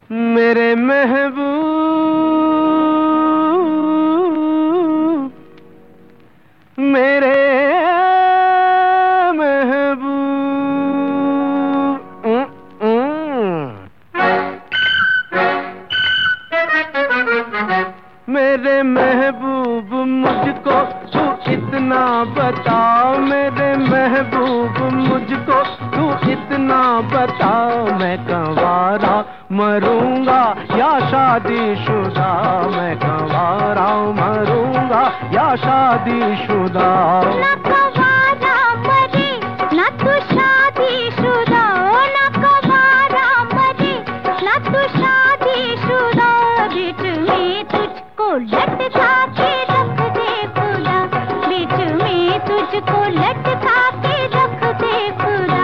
मेरे महबूब, मेरे मेरे महबूब मुझको तू इतना बता, मेरे महबूब मुझको तू इतना बता, मैं कंवारा मरूंगा या शादीशुदा, मैं कंवारा मरूंगा या शादीशुदा। ना कंवारा मरे ना तू शादीशुदा, ना कंवारा मरे ना तू शादीशुदा, बीच में तुझको लटका के रख दे खुदा, बीच में तुझको लटका के रख दे खुदा।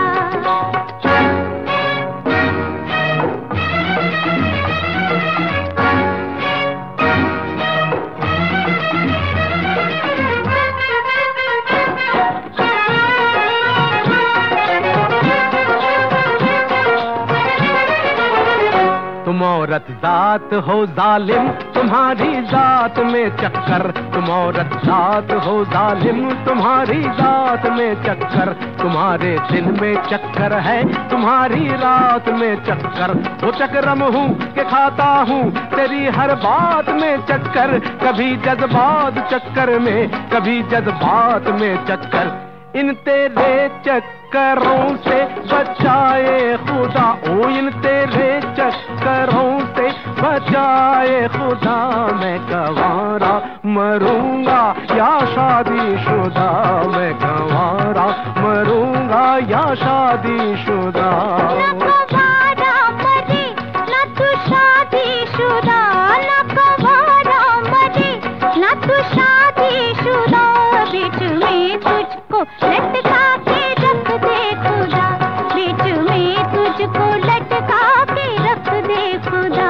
तुम औरत जात हो जालिम, तुम्हारी जात में चक्कर, तुम औरत जात हो जालिम, तुम्हारी जात में चक्कर, तुम्हारे दिन में चक्कर है, तुम्हारी रात में चक्कर, वो चक्रम हूँ कि खाता हूँ तेरी हर बात में चक्कर, कभी जज्बात चक्कर में, कभी जज्बात में चक्कर, इन तेरे चक्करों से बचाए खुदा, ओ इन तेरे चक्करों से बचाए खुदा, मैं कंवारा मरूंगा या शादीशुदा, मैं कंवारा मरूंगा या शादीशुदा। ना कंवारा मरे ना तू शादीशुदा, ना कंवारा मरे ना तू शादीशुदा, बीच में तुझको लटका के रख दे खुदा, बीच में तुझको लटका के रख दे खुदा।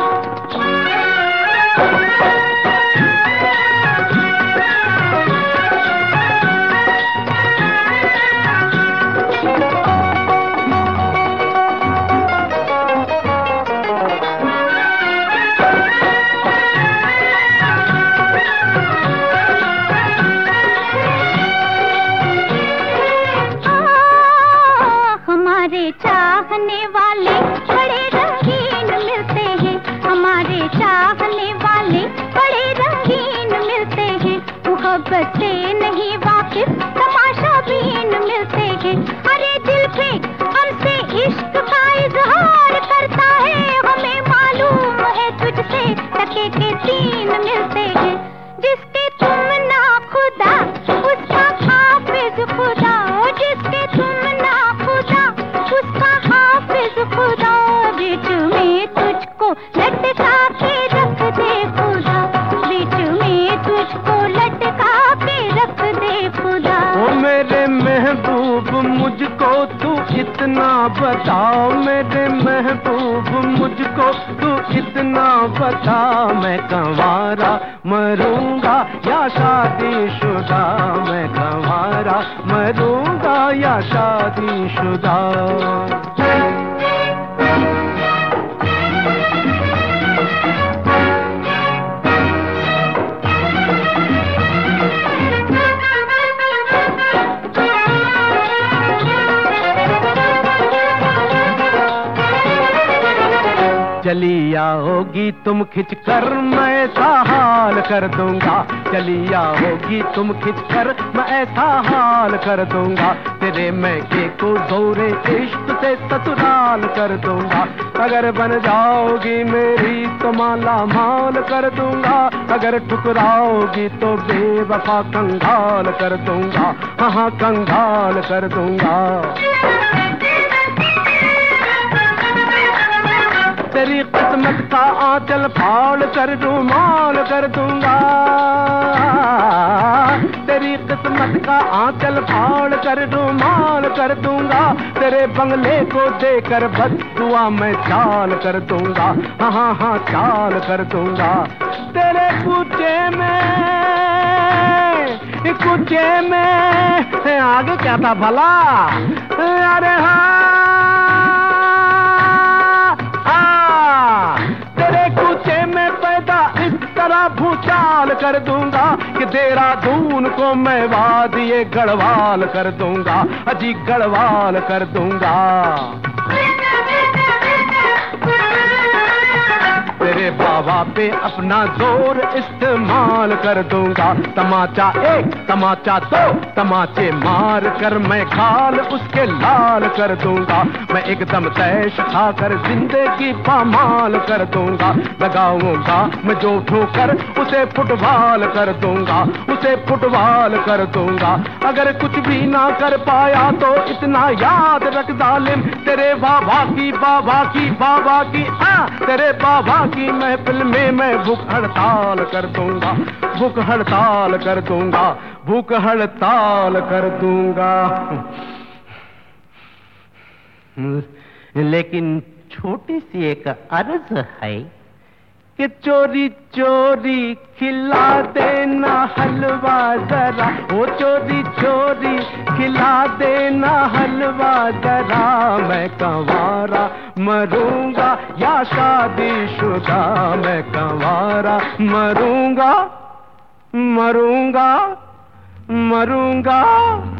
हमारे चाहने वाले बड़े रंगीन मिलते हैं, हमारे चाहने वाले बड़े रंगीन मिलते हैं, मोहब्बत से नहीं वाकिफ तमाशा बीन मिलते हैं, अरे दिल पे हमसे इश्क का इजहार करता है, हमें मालूम है तुझसे टके के तीन मिलते हैं, जिसके तुम ना खुदा उसका हाफिज खुदा, जिसके तुम ना खुदा उसका हाफिज खुदा, बीच में तुझको लटका के रख दे खुदा, बीच में तुझको लटका के रख दे खुदा। ओ मेरे महबूब मुझको तू इतना बता, मेरे महबूब मुझको तू इतना बता, मैं कंवारा मरूंगा या शादीशुदा, मैं कंवारा मरूंगा या शादीशुदा। चली आओगी तुम खिंचकर मैं ऐसा हाल कर दूंगा, चली आओगी तुम खिंचकर मैं ऐसा हाल कर दूंगा, तेरे मैके को जोरे इश्क से ससुराल कर दूंगा, अगर बन जाओगी मेरी तो माला माल कर दूंगा, अगर ठुकराओगी तो बेवफा कंगाल कर दूंगा, हाँ कंगाल कर दूंगा। तेरी किस्मत का आंचल फाड़ कर रुमाल कर दूंगा, तेरी किस्मत का आंचल फाड़ कर रुमाल कर दूंगा, तेरे बंगले को देकर बस दुआ मैं चाल कर दूंगा, हाँ हाँ चाल कर दूंगा, तेरे कूचे में आगे क्या था भला, अरे हाँ चाल कर दूंगा कि देहरादून को मैं वादिये गढ़वाल कर दूंगा, अजी गढ़वाल कर दूंगा। तेरे बाबा पे अपना जोर इस्तेमाल कर दूंगा, तमाचा एक तमाचा दो तमाचे मार कर मैं खाल उसके लाल कर दूंगा। मैं एकदम तैश खाकर जिंदगी पामाल कर दूंगा, लगाऊंगा मैं जो ठोकर उसे फुटबॉल कर दूंगा, उसे फुटबॉल कर दूंगा। अगर कुछ भी ना कर पाया तो इतना याद रख जालिम, तेरे बाबा की बाबा की बाबा की तेरे बाबा की महफिल में मैं भूख हड़ताल कर दूंगा, भूख हड़ताल कर दूंगा, भूख हड़ताल कर दूंगा। लेकिन छोटी सी एक अर्ज है कि चोरी चोरी खिला देना हलवा जरा, ओ चोरी चोरी खिला देना हलवा जरा। मैं कंवारा मरूंगा या शादीशुदा, मैं कंवारा मरूंगा मरूंगा मरूंगा